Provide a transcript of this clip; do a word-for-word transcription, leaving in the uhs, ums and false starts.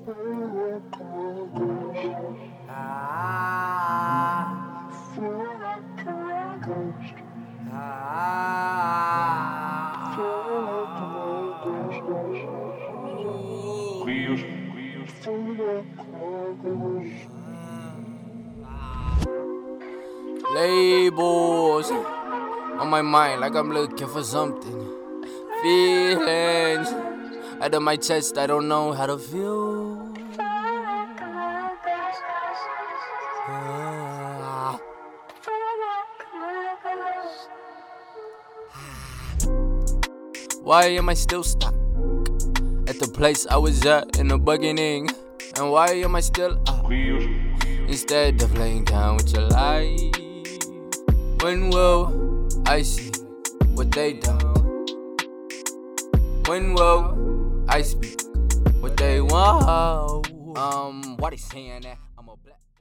Labels on my mind like I'm looking for something. Feelings out of my chest, I don't know how to feel. Ah. Why am I still stuck at the place I was at in the beginning? And why am I still up instead of laying down with your life? When will I see what they done? When will I speak what they want? Um, why they saying that I'm a black